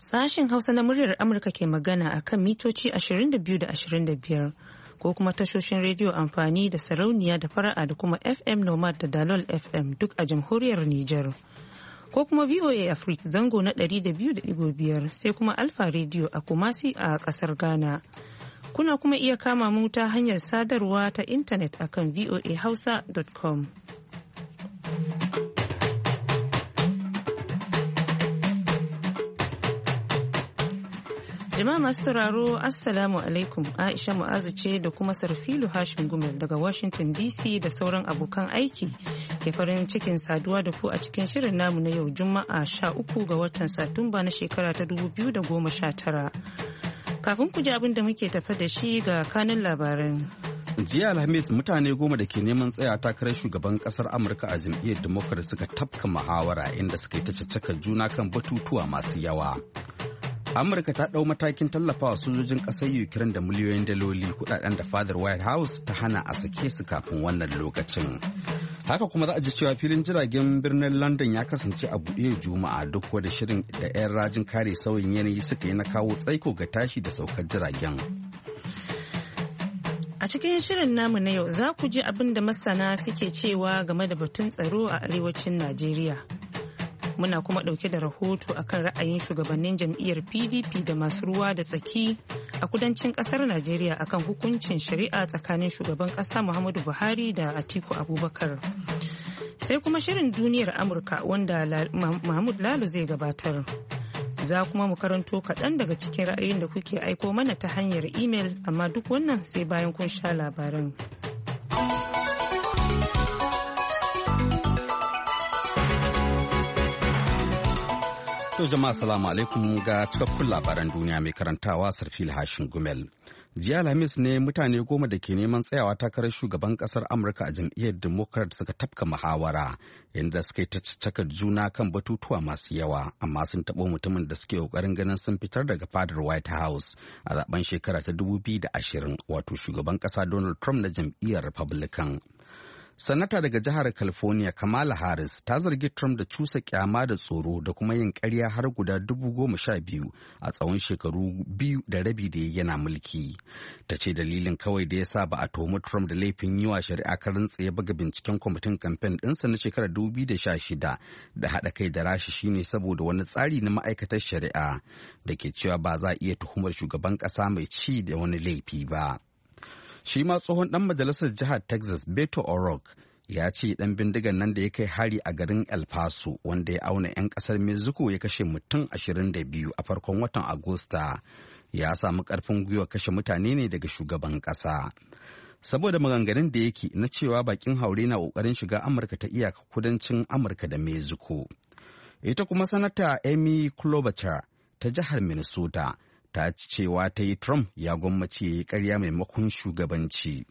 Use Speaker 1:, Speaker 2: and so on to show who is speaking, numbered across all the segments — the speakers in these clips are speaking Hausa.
Speaker 1: Sashen Hausa na muryar Amurka ke magana a kan mitoci 22 da 25 ko kuma tashoshin rediyo amfani da sarauniya da fara'a da kuma FM Nomad da Dalol FM duk a jamhuriyar Nijar. Ko kuma VOA Africa zango na 200.5 sai kuma Alfa Radio a Kumasi a kasar Ghana. Kuna kuma iya kama mu ta hanyar sadarwa ta intanet akan voahausa.com. Jama'a masu sauraro Assalamu alaikum, Aisha Mu'azu ce da kuma Sarfilu Hashim Gumel daga Washington DC da sauran abokan aiki ke farin cikin saduwa da ku a cikin shirin namu na yau Juma'a 13 ga watan Satumba na shekara ta 2019. Kafin ku ji abin da muke tafa da shi ga kanin labaran.
Speaker 2: Jiya Alhamis mutane 10 da ke neman tsaya takarar shugaban kasar Amurka a jam'iyyar Democrat suka tafka muhawara inda suka yi ta caccakar juna kan batutuwa masu yawa. Amurka ta ɗau matakin tallafawa sojojin ƙasar Ukraine da miliyoyin daloli kudaden da fadar White House ta hana a sake su kafin wannan lokacin. Haka kuma za a ji cewa filin jiragen birnin London ya kasance a buɗe Juma'a duk wanda shirin da 'yan rajin kare sauyin yanayi suka yi na kawo tsaiko ga tashi da saukar jiragen.
Speaker 1: A cikin shirin namu na yau za ku ji abin da masana suke cewa game da batun tsaro a arewacin Najeriya. Muna kuma ɗauke da rahoto akan ra'ayin shugabannin jam'iyyar PDP da masu ruwa da tsaki a kudancin ƙasar Najeriya akan hukuncin shari'a tsakanin shugaban ƙasa Muhammadu Buhari da Atiku Abubakar. Sai kuma shirin duniyar Amurka wanda Mahmud Lalo zai gabatar. Za kuma mu karanto kaɗan daga cikin ra'ayin da kuke aiko mana ta hanyar imel, amma duk wannan sai bayan kun sha labaran.
Speaker 2: To jama'a salamu alaikum ga cikakkun labaran duniya mai karantawa Sarfil Hashin Gumel. Jiya Alhamis ne mutane 10 da ke neman tsayawa takarar shugaban kasar Amurka a jam'iyyar Democrat suka tafka muhawara inda suka yi ta caccakar juna kan batutuwa masu yawa, amma sun taɓo mutumin da suke ƙoƙarin ganin sun fitar daga fadar White House a zaben shekara ta 2020, wato shugaban ƙasa Donald Trump na jam'iyyar Republican. Sanata daga jihar California Kamala Harris ta zargi Trump da cusa kyama da tsoro da kuma yin ƙarya har guda 12,000 a tsawon shekaru 2.5 da yana mulki. Ta ce dalilin kawai da ya sa ba a tuhumi Trump da laifin yi wa shari'a karin tsaye baga binciken kwamitin kamfen ɗinsa na shekarar 2016 da haɗa kai da rashi shine saboda wani tsari na ma'aikatar shari'a da ke cewa ba za a iya tuhumar shugaban ƙasa mai ci da wani laifi ba. Shi ma tsohon ɗan majalisar jihar Texas Beto O'Rourke ya ce ɗan bindigan nan da ya kai hari a garin El Paso wanda ya auna 'yan ƙasar Mexico ya kashe mutum 22 a farkon watan Agusta ya samu ƙarfin gwiwa kashe mutane ne daga shugaban ƙasa. Saboda maganganun da yake na cewa bakin haure na ƙoƙarin shiga Amurka ta iyaka kudancin Amurka da Mexico. Ita kuma sanata Amy Klobuchar ta jihar Minnesota ta cewa ta yi Trump ya gwammace ya yi karya maimakon shugabanci.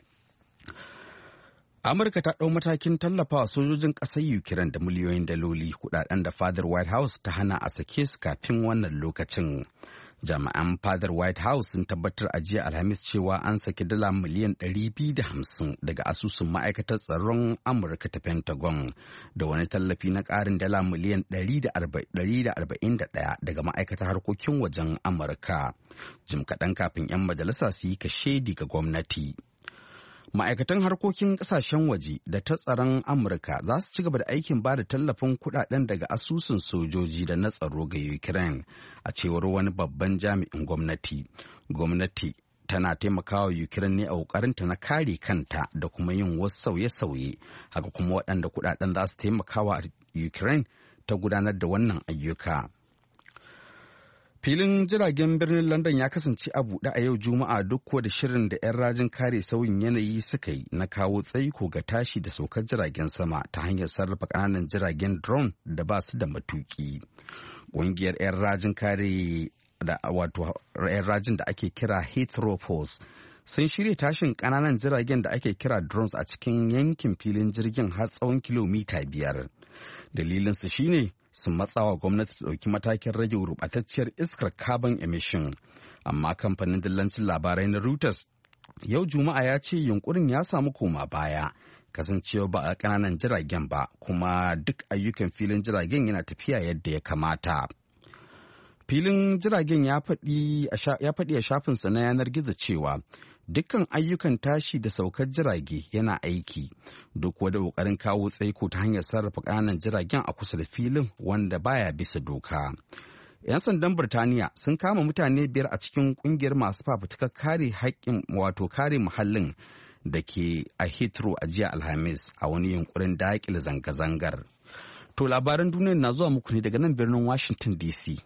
Speaker 2: Amurka ta ɗau matakin tallafawa sojojin ƙasar Ukraine da miliyoyin daloli kudaden da fadar White House ta hana a sake su kafin wannan lokacin. Jami'an fadar White House sun tabbatar a jiya Alhamis cewa an saki dala miliyan 250 daga asusun ma'aikatar tsaron Amurka ta Pentagon da wani tallafi na ƙarin dala miliyan 141 daga ma'aikatar harkokin wajen Amurka. Jim kaɗan kafin 'yan majalisa su yi kashedi ga gwamnati. Ma'aikatan harkokin kasashen waje da ta tsaron Amurka za su ci gaba da aikin ba da tallafin kudaden daga asusun sojoji da na tsaro ga Ukraine, a cewar wani babban jami'in gwamnati. Gwamnati tana taimakawa Ukraine ne a ƙoƙarinta na kare kanta da kuma yin wasu sauye-sauye, haka kuma waɗanda kudaden za su taimakawa Ukraine ta gudanar da wannan ayyuka. Filin jiragen birnin London ya kasance a buɗe a yau Juma'a duk da shirin da 'yan rajin kare sauyin yanayi suka yi na kawo tsaiko ga tashi da saukar jiragen sama ta hanyar sarrafa ƙananan jiragen drone da ba su da matuƙi. Ƙungiyar 'yan rajin kare da 'yan rajin da ake kira Heathrow Force sun shirya tashin ƙananan jiragen da ake kira drones a cikin yankin filin jirgin har tsawon kilomita 5. Dalilinsu shine sun matsawa gwamnati ta ɗauki matakin rage gurɓatacciyar iskar carbon emission. Amma kamfanin dillancin labarai na Reuters yau Juma'a ya ce yunkurin ya samu koma baya kasancewa ba a ƙananan jiragen ba, kuma duk ayyukan filin jiragen yana tafiya yadda ya kamata. Filin jiragen ya faɗi a shafinsa na yanar gizo cewa dukkan ayyukan tashi da saukar jirage yana aiki duk wada ƙoƙarin kawo tsaiko ta hanyar sarrafa ƙananan jiragen a kusa da filin wanda baya bisa doka. 'Yan sandan Birtaniya sun kama mutane 5 a cikin ƙungiyar masu fafutukar kare haƙƙin kare muhallin da ke a Heathrow a jiya Alhamis a wani yunkurin daƙile zanga-zangar. To labaran duniya na zuwa muku ne daga nan birnin Washington DC.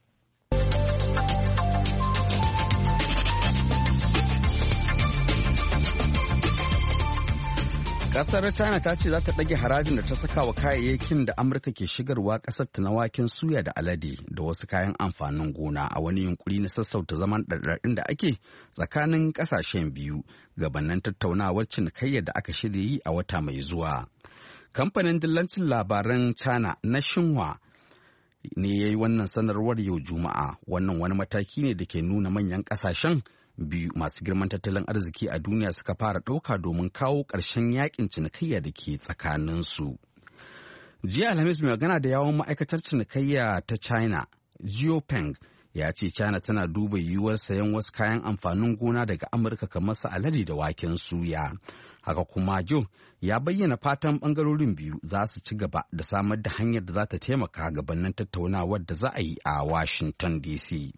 Speaker 2: Kasar China ta ce za ta ɗage harajin da ta saka wa kayayyakin da Amurka ke shigarwa ƙasar ta na waken suya da alade da wasu kayan amfanin gona a wani yunkuri na sassauta zaman ɗarɗarɗin da ake tsakanin ƙasashen biyu gabanin tattaunawar cinikayyar da aka shirya yi a wata mai zuwa. Kamfanin dillancin labaran China na Xinhua ne ya yi wannan sanarwar yau Juma'a. Wannan wani mataki ne da ke nuna manyan ƙasashen biyu masu girman tattalin arziki a duniya suka fara ɗauka domin kawo ƙarshen yakin cinikayya da ke tsakaninsu. Jiya Alhamis mai magana da yawon ma'aikatar cinikayya ta China, Jiao Peng, ya ce China tana duba yiwuwar sayan wasu kayan amfanin gona daga Amurka kamar su alade da waken suya. Haka kuma Joe ya bayyana fatan ɓangarorin biyu za su ci gaba da samar da hanyar da za ta taimaka gabanin tattaunawar da za a yi a Washington DC.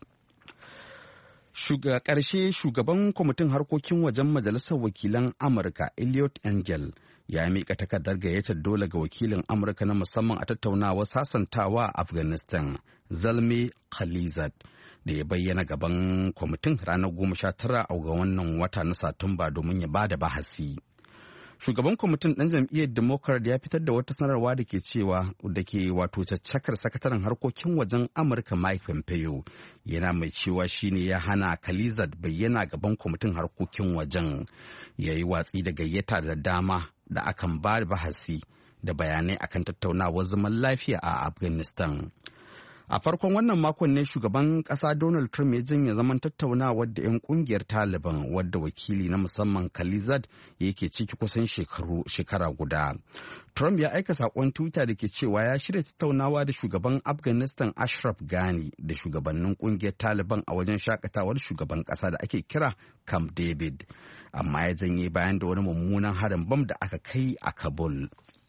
Speaker 2: Ƙarshe shugaban kwamitin harkokin wajen majalisar wakilan Amurka Eliot Engel ya miƙa takardar gayyatar dole ga wakilin Amurka na musamman a tattaunawar sasantawa a Afghanistan Zalmay Khalilzad da ya bayyana gaban kwamitin ranar 19 ga wannan wata na Satumba domin ya bada bahasi. Shugaban kwamitin ɗan jam'iyyar Democrat ya fitar da wata sanarwa da ke cewa da ke wato caccakar sakataren harkokin wajen Amurka Mike Pompeo yana mai cewa shine ya hana Khalilzad bayyana gaban kwamitin harkokin wajen, ya yi watsi da gayyata da dama da akan ba bahasi da bayanai akan tattaunawar zaman lafiya a Afghanistan. A farkon wannan makon ne shugaban ƙasa Donald Trump ya janye zaman tattaunawar da 'yan ƙungiyar Taliban wadda wakili na musamman Khalilzad yake ciki kusan shekara guda. Trump ya aika saƙon Twitter da ke cewa ya shirya tattaunawa da shugaban Afghanistan Ashraf Ghani da shugabannin ƙungiyar Taliban a wajen shakatawar shugaban ƙasa da ake kira Camp David, amma ya janye bayan da wani mummunan harin bam da aka kai a Kabul.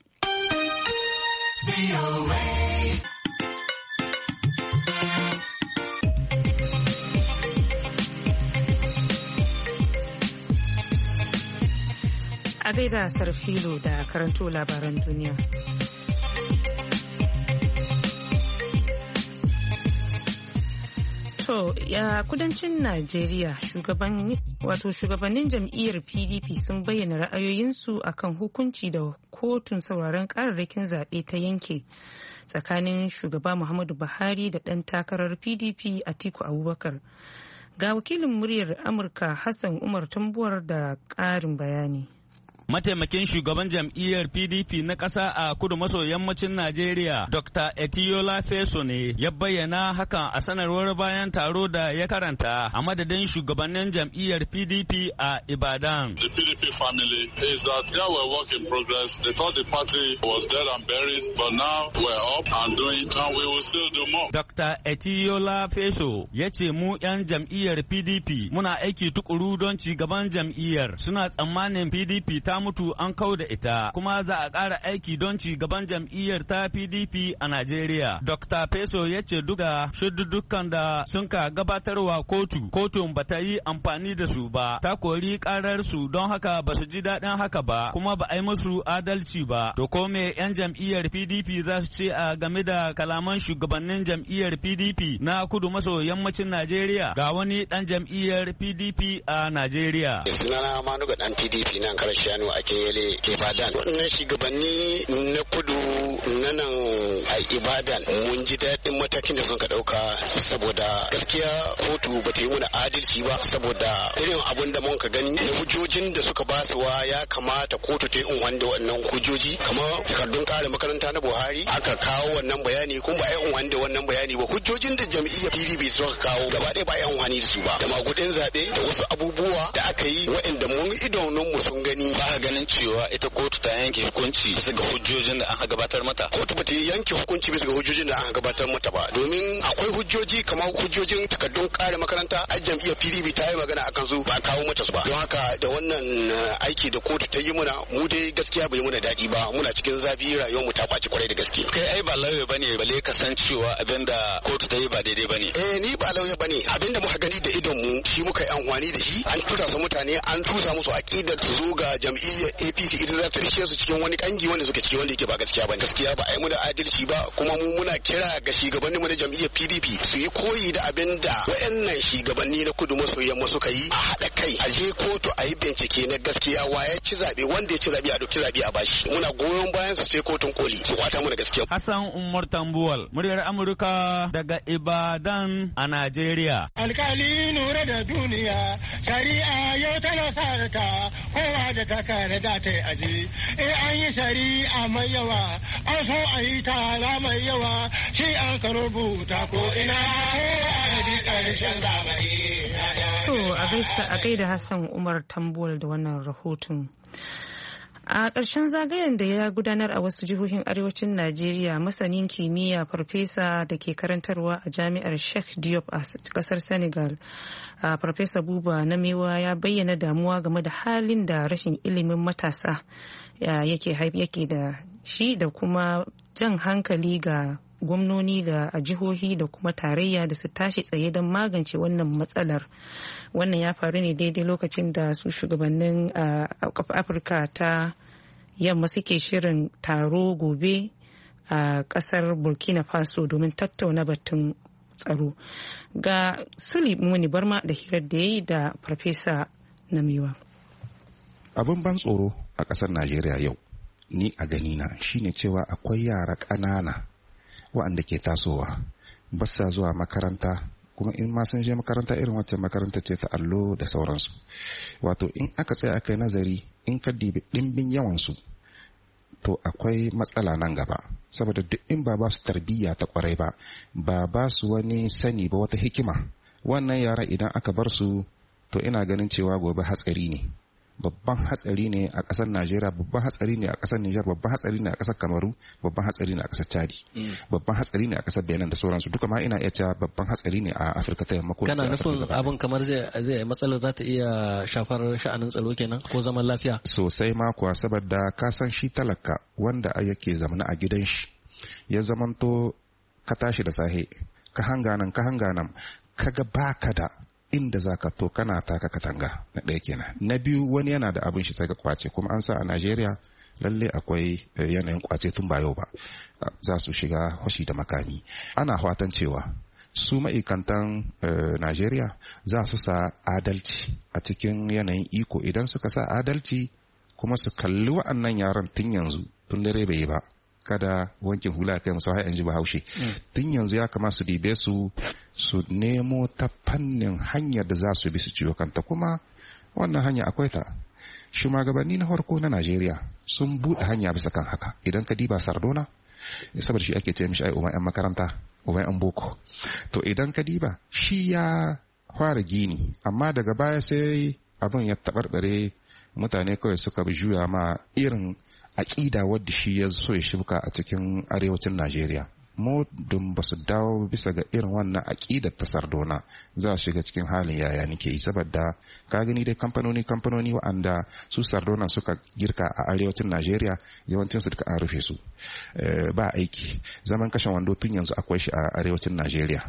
Speaker 1: A gaida Sarfilo da karanto labaran duniya. To, ya kudancin Najeriya shugabannin jam'iyyar PDP sun bayyana ra'ayoyinsu akan hukunci da kotun sauraron kararrakin zaɓe ta yanke tsakanin shugaba Muhammadu Buhari da ɗan takarar PDP Atiku Abubakar. Ga wakilin muryar Amurka Hassan Umar Tambuwar da ƙarin bayani.
Speaker 3: Mataimakin shugaban jam'iyyar PDP na ƙasa a kudu maso yammacin Najeriya, Dr. Etiola Feso ne ya bayyana hakan a sanarwar bayan taro da ya karanta a madadin shugabannin jam'iyyar PDP a Ibadan.
Speaker 4: The PDP family is that there were work in progress. They thought the party was dead and buried, but now we're up and doing it, and we will still do more.
Speaker 3: Dr. Etiola Feso ya ce mu 'yan jam'iyyar PDP muna aiki tukuru don ci gaban jam'iyyar. Suna tsammanin PDP ta mutu an kau da ita kuma za a ƙara aiki don ci gaban jam'iyyar ta PDP a Najeriya. Dr. Peso ya ce duka shuddukan da sun ka gabatarwa kotun ba ta yi amfani da su ba, ta kori karar su don haka ba su ji daɗin haka ba kuma ba a yi musu adalci ba. To ko me 'yan jam'iyyar PDP za su ce a game da kalaman shugabannin jam'iyyar PDP na kudu maso yammacin Najeriya? Ga wani ɗan jam'iyyar PDP a Najeriya.
Speaker 5: Sunana Manuga ɗan PDP nan Karashiyanu a Keyele Ibadan. Wannan shugabanni na kudu na nan a Ibadan mun ji daɗin matakin da sun ka ɗauka saboda gaskiya kotu ba ta yi mana adalci ba saboda irin abun da mun ka gani na hujjojin da suka basuwa ya kamata kotu ta yi unwan da wannan hujjoji kamar takardun kare makaranta na Buhari aka kawo wannan wannan bayani kuma ba ai unwani da wannan bayani ba. Hujjojin da jam'iyyar PDP suka kawo gaba ɗaya ba ai unwani da su ba, da magudin zaɓe da wasu abubuwa da aka yi waɗanda mun idonun mu sun gani.
Speaker 6: Ba ganin cewa ita kotu ta yanke hukunci bisa ga hujjojin da aka gabatar mata.
Speaker 5: Kotu ba ta yanke hukunci bisa ga hujjojin da aka gabatar mata ba, domin akwai hujjoji kamar hujjojin takardun kare makaranta a jam'iyyar PDP ta yi magana akan su ba kawo mata su ba. Don haka da wannan aiki da kotu ta yi muna mu dai gaskiya bai muna daɗi ba, muna cikin zafi, rayuwar mu ta ɓaci kwarai da gaske.
Speaker 6: Kai ai ba lauya bane bale ka san cewa abinda kotu ta yi ba daidai bane.
Speaker 5: Ni ba lauya bane, abinda muka gani da idon mu shi muka yi amfani da shi. An tusa mutane, an tusa musu aqidar su zo ga jam'iyyar APC ita za ta rike su cikin wani kangi wanda suke ciki wanda yake ba gaskiya ba. Gaskiya ba ai muna adalci ba, kuma mu muna kira ga shugabannin mu na jam'iyyar PDP su yi koyi da abinda wayannan shugabanni na kudu maso yamma suka yi, a haɗa kai a je kotu a yi bincike na gaskiya wa ya ci zabe, wanda ya ci zabe a dauki zabe a bashi. Muna goyon bayan su sai kotun koli su kwata mana gaskiya.
Speaker 3: Hassan Umar Tambuwal, muryar Amurka daga Ibadan a Najeriya.
Speaker 7: Alkali nura da duniya, shari'a yau tana sarata, kowa da ta kare da ta aji. An yi shari'a mai yawa, an so a yi tara mai yawa, shi an ka rubuta ko ina a ji ƙarshen zamani.
Speaker 1: To a gaida Hassan Umar Tambuwal da wannan rahoton. A ƙarshen zagayen da ya gudanar a wasu jihohin arewacin Najeriya, masanin kimiyya farfesa da ke karantarwa a jami'ar Sheikh Diop a ƙasar Senegal, Farfesa Buba Namewa ya bayyana damuwa game da halin da rashin ilimin matasa yake da shi, da kuma jan hankali ga gwamnoni da a jihohi da kuma tarayya da su tashi tsaye don magance wannan matsalar. Wannan ya faru ne daidai lokacin da su shugabannin Afirka ta yamma suke shirin taro gobe a kasar Burkina Faso domin tattauna batun tsaro. Ga Suli Muni Barma da hirar da ya yi da Farfesa Namewa.
Speaker 8: Abin ban tsoro a ƙasar Najeriya yau, ni a ganina shine cewa akwai yara ƙanana waɗanda ke tasowa ba sa zuwa makaranta, kuma in ma sun je makaranta irin wacce makaranta ce ta allo da sauransu. Wato in aka tsaya aka yi nazari, in ka dibi ɗimbin yawansu, to akwai matsala nan gaba, saboda duk in ba su tarbiyya ta kwarai ba su wani sani ba, wata hikima, wannan yara idan aka bar su, to ina ganin cewa gobe hatsari ne, babban hatsari ne a ƙasar Najeriya, babban hatsari ne a ƙasar Nijar, babban hatsari ne a ƙasar Kamaru, babban hatsari ne a ƙasar Chadi, babban hatsari ne a ƙasar Benin da sauransu. Duka ma ina iya cewa babban hatsari ne a Afirka ta yamma.
Speaker 9: Kana nufin abin kamar zai matsalar za ta iya shafar sha'anin tsaro kenan ko zaman lafiya? Sosai
Speaker 8: ma kuwa, saboda ka san shi talaka wanda yake zamana a gidan shi, ya zamanto ka tashi da sahe ka hanga nan kaga baka da inda za ka to kana taka katanga, na ɗaya kenan. Na biyu, wani yana da abin shi sai ka kwace, kuma an sa a Najeriya lalle akwai yanayin kwace tun ba yau ba, za su shiga hoshi da makami. Ana fatan cewa su ma'aikatan Najeriya za su sa adalci a cikin yanayin iko. Idan suka sa adalci kuma su kalli wa'annan yaran tun yanzu, tun dare bai yi ba, kada wankin hula kai musu har yanzu Bahaushe. Tun yanzu ya kamata su dibe su nemo ta fannin hanyar da za su bi su ciwo kanta, kuma wannan hanya akwai ta. Shugabanni na farko na Najeriya sun buɗe hanya bisa kan haka. Idan ka diba Sardona, saboda shi ake ce mishi ai uban 'yan makaranta, uban 'yan boko. To idan ka diba shi ya fara gini, amma daga baya sai abin ya taɓarɓare, mutane kawai suka juya ma irin aƙida wadda shi ya so ya shibka a cikin arewacin Najeriya. Modun ba su dawo bisa ga irin wannan aƙidar ta Sardona, za su shiga cikin halin yaya nike yi, saboda ka gani dai kamfanoni wa'anda su Sardona suka girka a arewacin Najeriya, yawancinsu duka an rufe su, ba aiki. Zaman kashe wando tun yanzu akwai shi a arewacin Najeriya.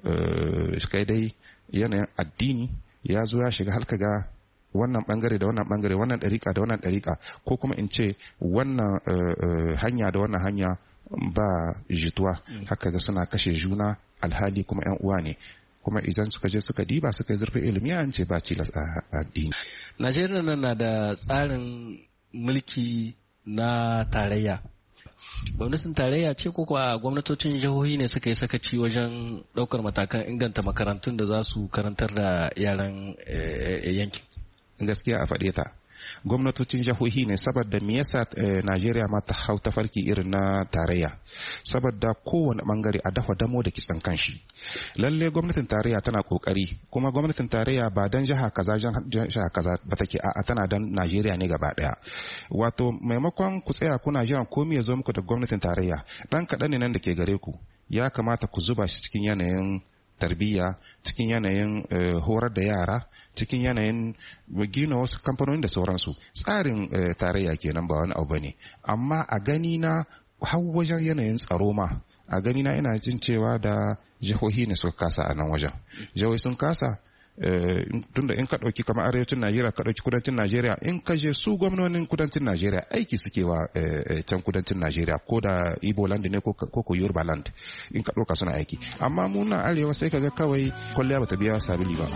Speaker 8: Kai dai yanayin addini ya zo ya shiga halka ga wannan bangare da wannan bangare, wannan ɗariƙa da wannan ɗariƙa, ko kuma in ce wannan hanya da wannan hanya ba jituwa, haka ga suna kashe juna, alhali kuma 'yan uwa ne. Kuma idan suka je suka diba suka yi zurfin ilimi, an ce ba cilas a addini.
Speaker 9: Najeriya nan na da tsarin mulki na tarayya. Gwamnatin tarayya ce ko kuwa gwamnatocin jihohi ne suka yi sakaci wajen ɗaukar matakan inganta makarantun da za su karantar da yaran yankin?
Speaker 8: Gaskiya a faɗe ta, gwamnatocin jihohi ne. Saboda me yasa Najeriya ma ta hau tafarki irin na tarayya? Saboda kowane bangare a dafa damo da kitsan kanshi. Lalle gwamnatin tarayya tana kokari, kuma gwamnatin tarayya ba dan jiha kaza ba take, a'a tana dan Najeriya ne gaba daya. Wato maimakon ku tsaya kuna jiran komai ya zo muku da gwamnatin tarayya, dan kaɗan ne nan da ke gare ku, ya kamata ku zuba shi cikin yanayin tarbiyya, cikin yanayin horar da yara, cikin yanayin gina wasu kamfanoni da sauransu. Tsarin tarayya kenan, ba wani abu bane. Amma a gani na har wajen yanayin tsaro ma, a gani na ina jin cewa da jihohi ne suka kasa a nan wajen. Jihohi sun kasa tunda in ka ɗauki kamar arewacin Najeriya, ka ɗauki kudancin Najeriya, in ka je su gwamnonin kudancin Najeriya aiki suke wa can kudancin Najeriya, ko da Igbo land ne ko Yoruba land, in ka ɗauka suna aiki. Amma mu nan arewa sai ka ga kawai kwalliya bata biya sabili ba.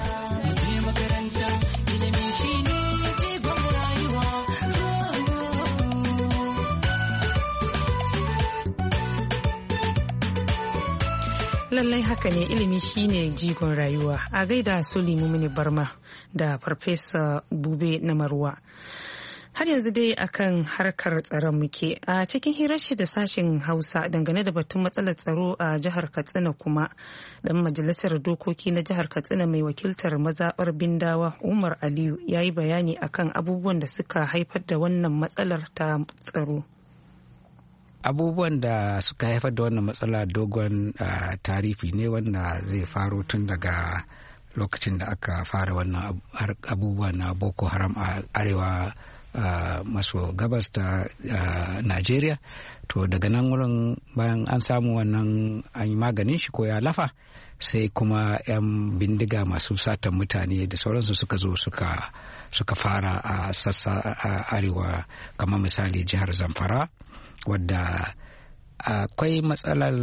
Speaker 1: Lallai haka ne, ilimi shine jigon rayuwa. A gaida Sulimu Mini Barma da Farfesa Bube na Marwa. Har yanzu dai akan harkar tsaron muke. A cikin hirar shi da sashen Hausa dangane da batun matsalar tsaro a jihar Katsina kuma, dan majalisar dokoki na jihar Katsina mai wakiltar mazaɓar Bindawa Umar Aliyu ya yi bayani akan abubuwan da suka haifar da wannan matsalar ta tsaro.
Speaker 10: Abubuwan da suka haifar da wannan matsala dogon tarihi ne wanda zai faro tun daga lokacin da aka fara wannan abubuwa na Boko Haram a arewa maso gabas da Najeriya. To daga nan wurin, bayan an samu wannan an yi maganin shi ko ya lafa, sai kuma 'yan bindiga masu satan mutane da sauransu suka zo suka fara a sassa arewa, kamar misali jihar Zamfara, wadda akwai matsalar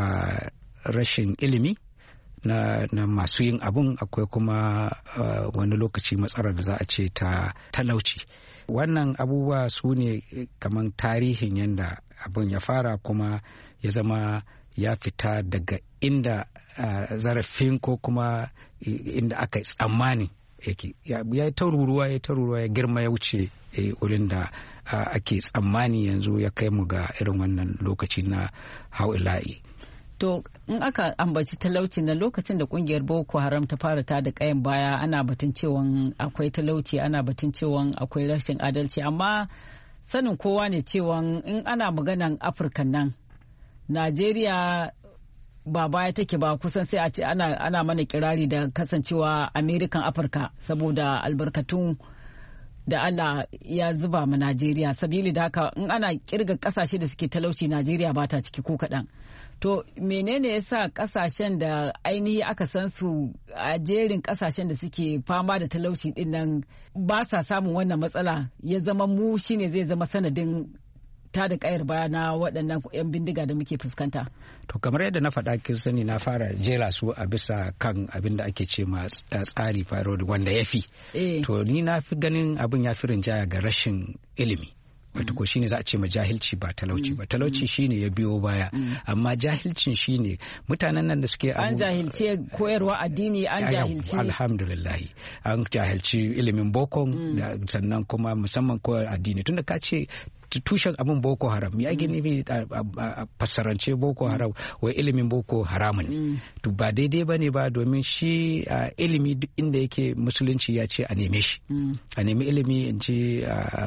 Speaker 10: rashin ilimi na masu yin abun, akwai kuma wani lokaci matsalar da za a ce ta talauci. Wannan abubuwa su ne kamar tarihin yadda abun ya fara, kuma ya zama ya fita daga inda zarafin ko kuma inda aka yi tsammani yake. Ya taruruwa ya girma, ya wuce wurin da ake tsammani, yanzu ya kai mu ga irin wannan lokaci na hau'ila'i.
Speaker 11: To in aka ambaci talauci na lokacin da kungiyar Boko Haram ta fara ta da kayan baya, ana batun cewa akwai talauci, ana batun cewa akwai rashin adalci, amma sanin kowa ne cewa in ana maganan Afirka nan, Najeriya ba baya take ba, kusan sai a ce ana mana kirari da kasancewa American Afirka, saboda albarkatun da Allah ya zuba ma Najeriya. Sabili da haka in ana kirga kasashe da suke talauci, Najeriya ba ta ciki ko kaɗan. To menene yasa kasashen da ainihi aka san su a jerin kasashen da suke fama da talauci din nan ba sa samun wannan matsala, ya zama mu shine zai zama sanadin ta da kayar baya na waɗannan 'yan bindiga da muke fuskanta?
Speaker 10: To kamar yadda na faɗa, kin sani na fara jera su a bisa kan abin da ake ce ma tsari faro wanda ya fi. To ni na fi ganin abin ya fi rinjaya ga rashin ilimi. Wato ko shine za a ce ma jahilci ba talauci ba. Talauci shine ya biyo baya, amma jahilcin shine mutanen nan da suke
Speaker 11: an jahilci koyarwa addini, an jahilci
Speaker 10: alhamdulillah an jahilci ilimin boko, sannan kuma musamman koyar addini. Tunda ka ce tushen abin Boko Haram, ya gini a fassarance Boko Haram wai ilimin Boko Haramun. To ba daidai ba ne ba, domin shi ilimi duk inda yake musulunci ya ce a neme shi, a nemi ilimi. In ji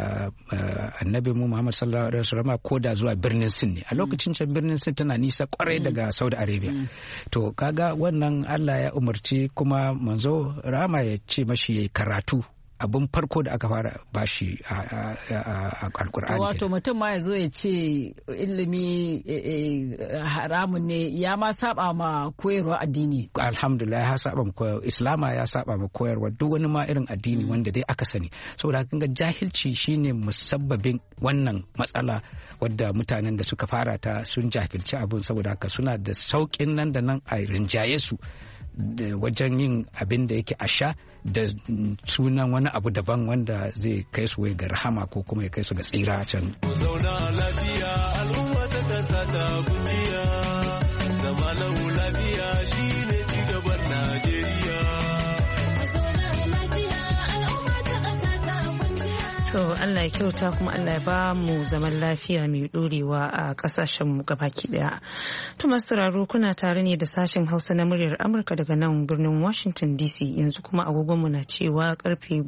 Speaker 10: annabi mu Muhammad sallallahu alaihi wasallam, ko da zuwa birnin Sin ne. A lokacin can birnin Sin tana nisa kwarai daga Saudi Arabia. To kaga wannan Allah ya umarci kuma manzo rama ya ce mashi yayi karatu. Abin farko da aka fara bashi a alkur'ani.
Speaker 11: Wato mutum ma ya zo ya ce ilimi haramun ne, ya ma saba ma koyarwa addini.
Speaker 10: Alhamdulillah, ya saba ma koyarwa Islama, ya saba ma koyarwa duk wani ma irin addini wanda dai aka sani. Saboda haka jahilci shine musabbabin wannan matsala, wadda mutanen da suka fara ta sun jahilci abun, saboda haka suna da saukin nan da nan a rinjaye su da wajen yin abin da yake a sha da sunan wani abu daban wanda zai kai su ga rahama ko kuma ya kai su ga tsira can.
Speaker 12: Zauna lafiya al'umma ta kasa ta kujiya, zama lahu lafiya shine ci gaban Najeriya.
Speaker 1: Allah ya kyauta kuma Allah ya ba mu zaman lafiya mai dorewa a kasashen mu gabaki daya. To masu sauraro kuna tare ne da sashen Hausa na muryar Amurka daga nan birnin Washington DC, yanzu kuma agogon mu na cewa karfe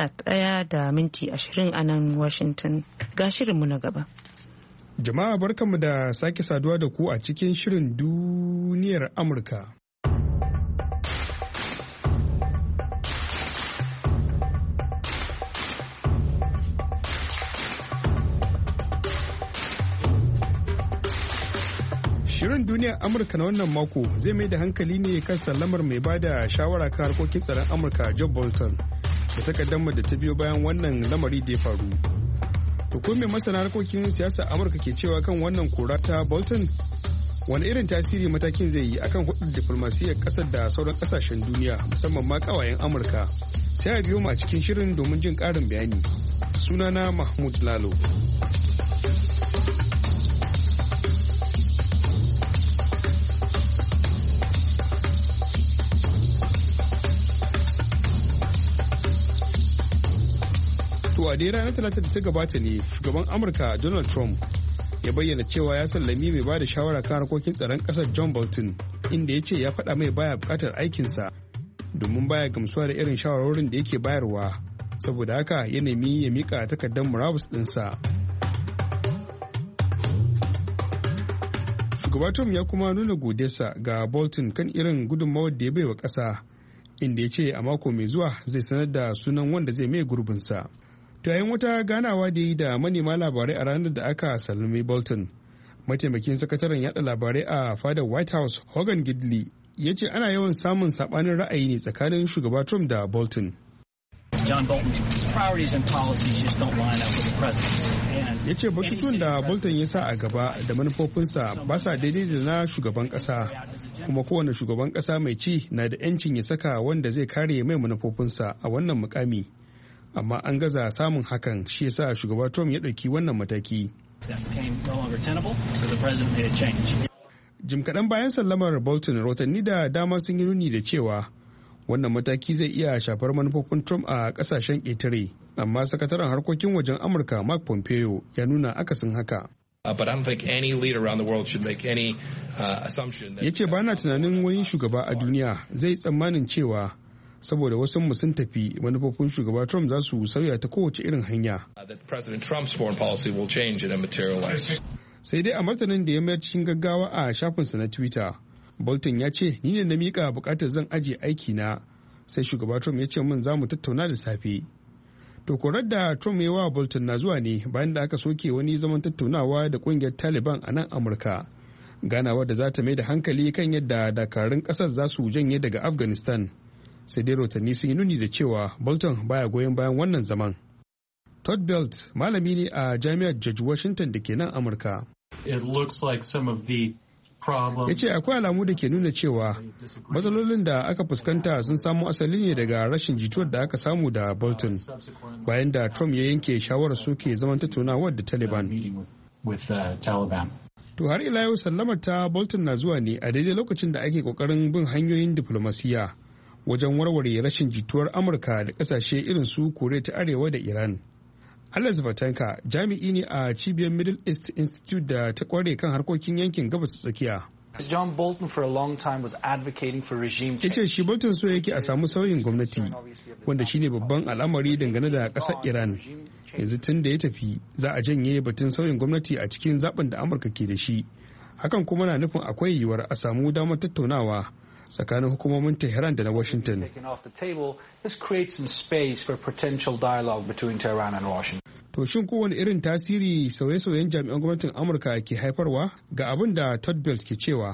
Speaker 1: 11:20 a nan Washington. Ga shirin mu na gaba.
Speaker 13: Jama'a barkanmu da sake saduwa da ku a cikin shirin duniyar Amurka. Shirin duniyar Amurka na wannan mako zai mai da hankali ne kan sallamar mai ba da shawara kan harkokin tsaron Amurka John Bolton da takaddamar da ta biyo bayan wannan lamari da ya faru. To ko mai masana harkokin siyasar Amurka ke cewa kan wannan kora ta Bolton? Wani irin tasiri matakin zai yi akan hudun diflomasiyyar kasar da sauran kasashen duniya musamman ma kawayen Amurka? Sai a biyo mu a cikin shirin domin jin karin bayani. Sunana Mahmud Lalo. To a dai ranar Talata da ta gabata ne shugaban Amurka Donald Trump ya bayyana cewa ya sallami mai bada shawara kan harkokin tsaron kasar John Bolton, inda ya ce ya faɗa mai baya buƙatar aikinsa domin baya gamsuwa da irin shawarorin da yake bayarwa, saboda haka ya nemi ya mika takardar murabus ɗinsa. Shugaba Trump ya kuma nuna godiyarsa ga Bolton kan irin gudunmawar da ya baiwa ƙasa, inda ya ce a mako mai zuwa zai sanar da sunan wanda zai mai gurbinsa. To yayin wata ganawa da yi da manema labarai a ranar da aka sallami Bolton, mataimakin sakataren yada labarai a fadar White House Hogan Gidley ya ce ana yawan samun sabanin ra'ayi ne tsakanin shugaba Trump da Bolton. Ya ce batutuwan da Bolton ya sa a gaba da manufofinsa ba sa daidai da na shugaban kasa, kuma kowane shugaban kasa mai ci na da 'yancin ya saka wanda zai kare mai manufofinsa a wannan mukami. Amma an gaza samun hakan, shi yasa shugaba Trump ya ɗauki wannan mataki. Jim kaɗan bayan sallamar Bolton, rahotanni da dama sun yi nuni da cewa wannan mataki zai iya shafar manufofin Trump a ƙasashen ƙetare, amma sakataren harkokin wajen Amurka Mark Pompeo ya nuna akasin haka. Ya ce ba na tunanin wani shugaba a duniya zai tsammanin cewa saboda wasu mu sun tafi manufofin shugaba Trump za su sauya ta kowace irin hanya. Sai dai a martanin da ya mayar cikin gaggawa a shafinsa na Twitter, Bolton ya ce ni ne na miƙa buƙatar zan ajiye aiki na, sai shugaba Trump ya ce min za mu tattauna da safe. To korar da Trump ya wa Bolton na zuwa ne bayan da aka soke wani zaman tattaunawa da ƙungiyar Taliban a nan Amurka. Ganawar da za ta mai da hankali kan yadda dakarun ƙasar za su janye daga Afghanistan. Sai dai rotanni sun yi nuni da cewa Bolton baya goyon bayan wannan zaman. Todd Belt malami ne a jami'ar George Washington da ke nan Amurka. Ya ce akwai alamu da ke nuna cewa matsalolin da aka fuskanta sun samo asali ne daga rashin jituwar da aka samu da Bolton bayan da Trump ya yanke shawarar soke zaman tattaunawar da Taliban. To har ila yau sallamar ta Bolton na zuwa ne a daidai lokacin da ake kokarin bin hanyoyin diflomasiyya wajen warware rashin jituwar Amurka da kasashe irin su Koriya ta Arewa da Iran. Alex Vatanka jami'i ne a cibiyar Middle East Institute da ta kware kan harkokin yankin gabas tsakiya. Ya ce shi Bolton so yake a samu sauyin gwamnati, wanda shine babban al'amari dangane da ƙasar Iran. Yanzu tun da ya tafi za a janye batun sauyin gwamnati a cikin zaben da Amurka ke da shi. Hakan kuma na nufin akwai yiwuwar a samu damar tattaunawa tsakanin hukumomin Tehran da na Washington. To shin kowane irin tasiri sauye-sauyen jami'an gwamnatin Amurka ke haifarwa ga abin da Todd Belt ke cewa?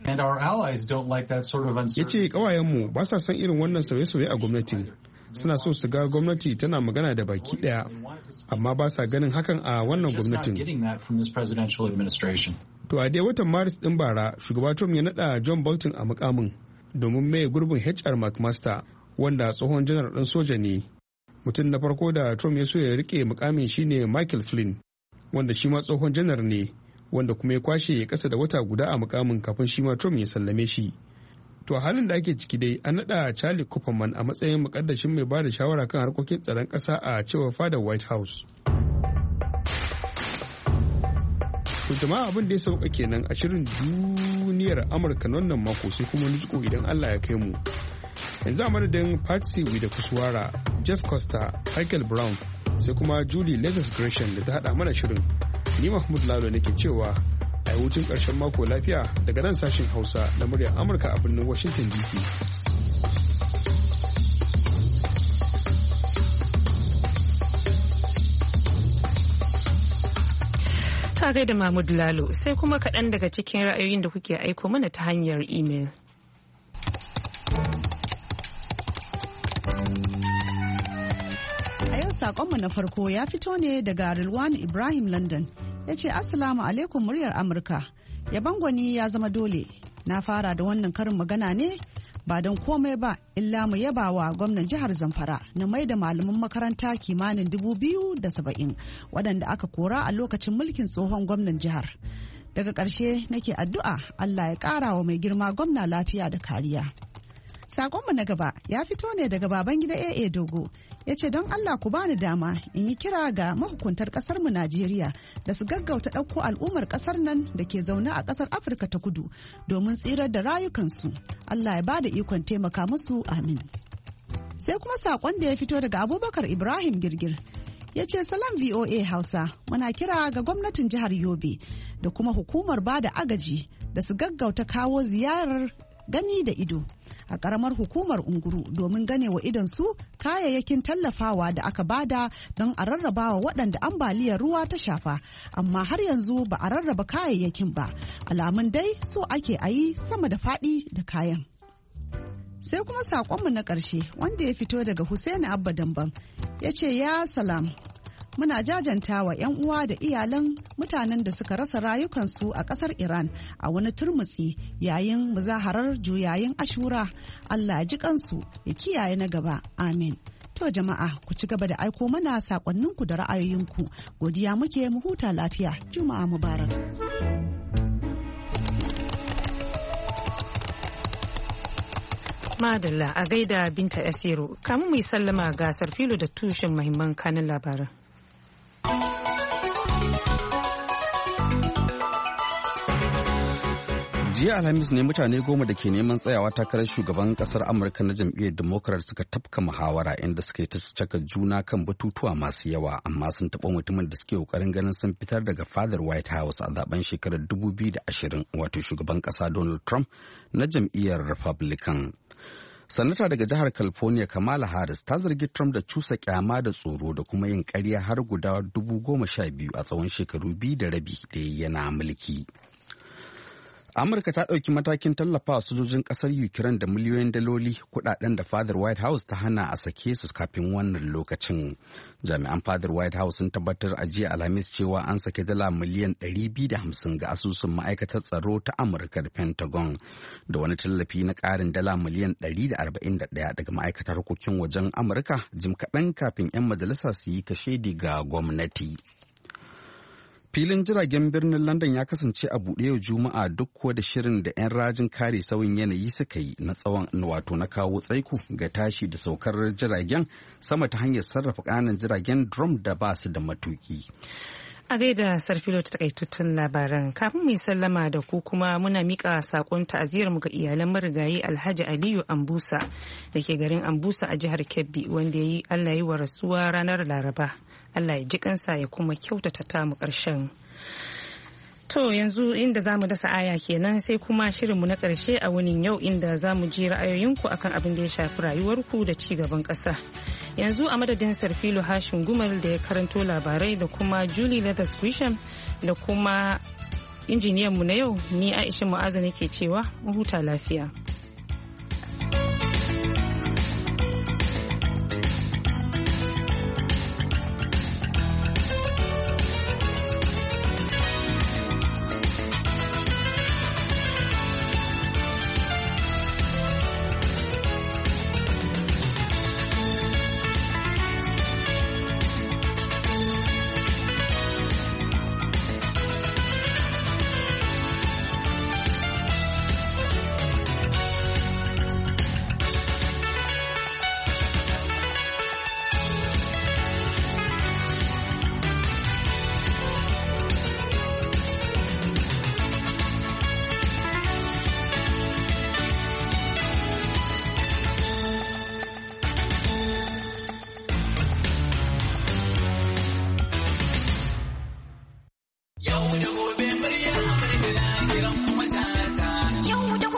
Speaker 13: Ya ce ƙawayenmu ba sa son irin wannan sauye-sauye a gwamnatin. Suna so su ga gwamnati tana magana da baki ɗaya, amma ba sa ganin hakan a wannan gwamnatin. To a dai watan Maris ɗin bara, shugaba Trump ya naɗa John Bolton a mukamin domin maye gurbin HR McMaster, wanda tsohon janar ɗin soja ne. Mutum na farko da Trump ya so ya rike mukamin shine Michael Flynn, wanda shi ma tsohon janar ne, wanda kuma ya kwashe ya kasa da wata guda a mukamin kafin shi ma Trump ya sallame shi. To a halin da ake ciki dai an naɗa Charlie Kupperman a matsayin mukaddashin mai bada shawara kan harkokin tsaron ƙasa a cewar fadar White House. To jama'a abin da ya sauka kenan a shirin duniyar Amurka wannan mako sai kuma nijiko idan Allah ya kai mu. Yanzu a madadin Patsy da Kuswara, Jeff Costa, Michael Brown sai kuma Julie Lazarus Gresham da ta haɗa mana shirin. Ni Mahmud Lalo nake cewa a yi hutun ƙarshen mako lafiya daga nan sashen Hausa na muryar Amurka a birnin Washington DC.
Speaker 1: Ta gaida Mahmud Lalo sai kuma kaɗan daga cikin ra'ayoyin da kuke aiko mana ta hanyar imel.
Speaker 14: A yau saƙonmu na farko ya fito ne daga Rilwan Ibrahim London. Ya ce Assalamu alaikum muryar Amurka. Yaban gwani ya zama dole. Na fara da wannan karin magana ne ba don komai ba illa mu yaba wa gwamnan jihar Zamfara na mai da malaman makaranta kimanin 270 waɗanda aka kora a lokacin mulkin tsohon gwamnan jihar. Daga ƙarshe nake addu'a Allah ya ƙara wa mai girma gwamna lafiya da kariya. Sakonmu na gaba ya fito ne daga baban gida AA Dogo. Ya ce don Allah ku bani dama in yi kira ga mahukuntar ƙasarmu Najeriya da su gaggauta ɗauko al'ummar ƙasar nan da ke zaune a ƙasar Afirka ta Kudu domin tsirar da rayukansu. Allah ya bada ikon taimaka musu amin. Sai kuma sakon da ya fito daga Abubakar Ibrahim Girgir. Ya ce salam VOA Hausa muna kira ga gwamnatin jihar Yobe da kuma hukumar bada agaji da su gaggauta kawo ziyarar gani da ido a karamar hukumar Unguru domin gane wa idonsu kayayyakin tallafawa da aka bada don a rarraba wa waɗanda ambaliyar ruwa ta shafa amma har yanzu ba a rarraba kayayyakin ba, alamun dai so ake a yi sama da faɗi da kayan. Sai kuma saƙonmu na ƙarshe wanda ya fito daga Hussaini Abba Dambam ya ce ya salam. Muna jajanta wa 'yan uwa da iyalan mutanen da suka rasa rayukansu a ƙasar Iran a wani turmutsi yayin muzaharar juyayin Ashura. Allah ji kansu ya kiyaye na gaba. Amin. To jama'a ku ci gaba da aiko mana sakonninku da ra'ayoyinku. Godiya muke mu huta lafiya. Juma'a Mubarak.
Speaker 1: Madalla a gaida Binta Asiru. Kamun mu yi sallama ga Sarfilo da tushen muhimman kanin labaran.
Speaker 2: jiya alhamis ne mutane 10 da ke neman tsayawa takarar shugaban kasar amurka na jam'iyyar democrat suka tafka muhawara inda suka yi ta caka juna kan batutuwa masu yawa amma sun taɓa mutumin da suke kokarin ganin sun fitar daga fadar white house a zaben shekarar 2020 wato shugaban kasa donald trump na jam'iyyar republican. Sanata daga jihar California Kamala Harris ta zargi Trump da cusa kyama da tsoro da kuma yin ƙarya har guda 12,000 a tsawon shekaru 2.5 da yana mulki. Amurka ta ɗauki matakin tallafa sojojin ƙasar Ukraine da miliyoyin daloli kuɗaɗen da fadar White House ta hana a sake su kafin wannan lokacin. Jami'an fadar White House sun tabbatar a jiya Alhamis cewa an sake dala miliyan 250 ga asusun ma'aikatar tsaro ta Amurka da Pentagon da wani tallafi na ƙarin dala miliyan 141 daga ma'aikatar harkokin wajen Amurka jim kaɗan kafin 'yan majalisa su yi kashedi ga gwamnati. Filin jiragen birnin London ya kasance a buɗe yau Juma'a duk kuwa da shirin da 'yan rajin kare sauyin yanayi suka yi na tsawon wato na kawo tsaiko ga tashi da saukar jiragen sama ta hanyar sarrafa ƙananan jiragen drum da ba su da matuki.
Speaker 1: A gaida Sarfilo ta takaitattun labaran kafin mu yi sallama da ku kuma muna mika sakon ta'aziyar mu ga iyalan marigayi Alhaji Aliyu Ambusa da ke garin Ambusa a jihar Kebbi wanda yayi Allah yi wa rasuwa ranar Laraba. Allah ya ji kansa ya kuma kyautata ta mu ƙarshen. To yanzu inda za mu dasa aya kenan sai kuma shirinmu na ƙarshe a wunin yau inda za mu ji ra'ayoyinku akan abin da ya shafi rayuwarku da ci gaban ƙasa. Yanzu a madadin Sarfilo Hashin Gumal da ya karanto labarai da kuma Julie Leathers Grisham da kuma injiniyanmu na yau ni Aisha Mu'azu nake cewa mu huta lafiya.